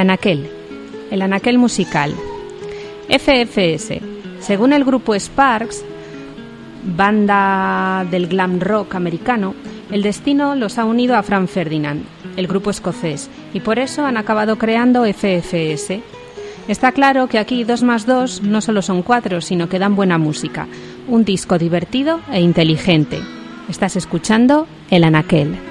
el anaquel musical. FFS. Según el grupo Sparks, banda del glam rock americano, el destino los ha unido a Frank Ferdinand, el grupo escocés, y por eso han acabado creando FFS. Está claro que aquí 2 más 2 no solo son 4, sino que dan buena música. Un disco divertido e inteligente. Estás escuchando El Anaquel.